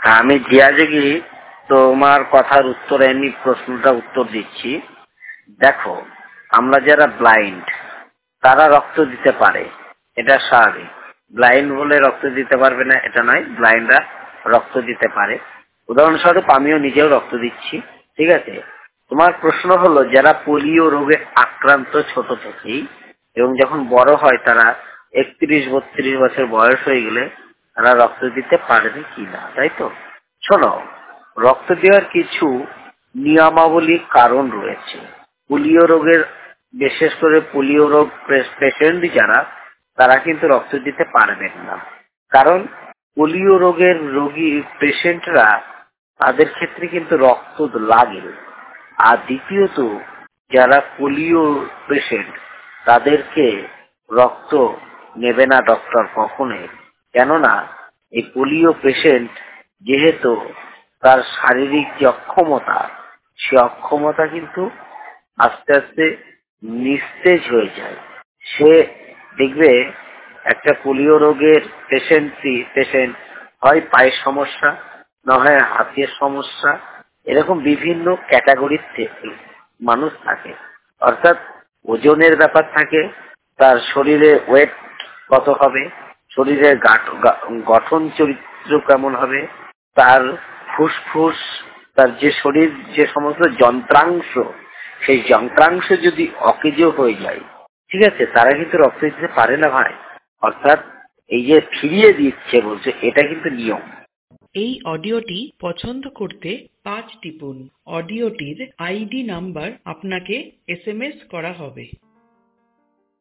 আমি জিয়াজগি তোমার কথার উত্তরে আমি প্রশ্নটা উত্তর দিচ্ছি। দেখো, আমরা যারা ব্লাইন্ড তারা রক্ত দিতে পারে, এটা স্বাভাবিক। ব্লাইন্ড বলে রক্ত দিতে পারবে না এটা নয়, ব্লাইন্ডরা রক্ত দিতে পারে। উদাহরণস্বরূপ আমিও নিজেও রক্ত দিচ্ছি, ঠিক আছে। তোমার প্রশ্ন হলো যারা পোলিও রোগে আক্রান্ত ছোট থেকেই এবং যখন বড় হয় তারা 31-32 বছর বয়স হয়ে গেলে তারা রক্ত দিতে পারবে কিনা, তাই তো? শোনো, রক্ত দেওয়ার কিছু নিয়মাবলী কারণ রয়েছে। পোলিও রোগের, বিশেষ করে পোলিও রোগ পেশেন্ট যারা, তারা কিন্তু রক্ত দিতে পারবেন না। কারণ পোলিও রোগের রোগী পেশেন্টরা, তাদের ক্ষেত্রে কিন্তু রক্ত লাগে। আর দ্বিতীয়ত, যারা পোলিও পেশেন্ট তাদেরকে রক্ত নেবে না ডক্টর কখনোই। কেননা এই পোলিও পেশেন্ট যেহেতু তার শারীরিক যে অক্ষমতা, সে অক্ষমতা কিন্তু আস্তে আস্তে নিস্তেজ হয়ে যায়। সে দেখবে একটা পোলিও রোগের পেশেন্ট হয় পায়ের সমস্যা, না হয় হাতের সমস্যা, এরকম বিভিন্ন ক্যাটাগরির মানুষ থাকে। অর্থাৎ ওজনের ব্যাপার থাকে, তার শরীরে ওয়েট কত হবে, শরীরের গঠন চরিত্র কেমন হবে, তার ফুসফুস, তার যে শরীর যে সমস্ত যন্ত্রাংশ, সেই যন্ত্রাংশ যদি অকেজ হয়ে যায়, ঠিক আছে, তারা কিন্তু রক্ত দিতে পারে না ভাই। অর্থাৎ এই যে ফিরিয়ে দিচ্ছে বলছে, এটা কিন্তু নিয়ম। এই অডিওটি পছন্দ করতে 5 টিপুন। অডিওটির আইডি নাম্বার আপনাকে SMS করা হবে।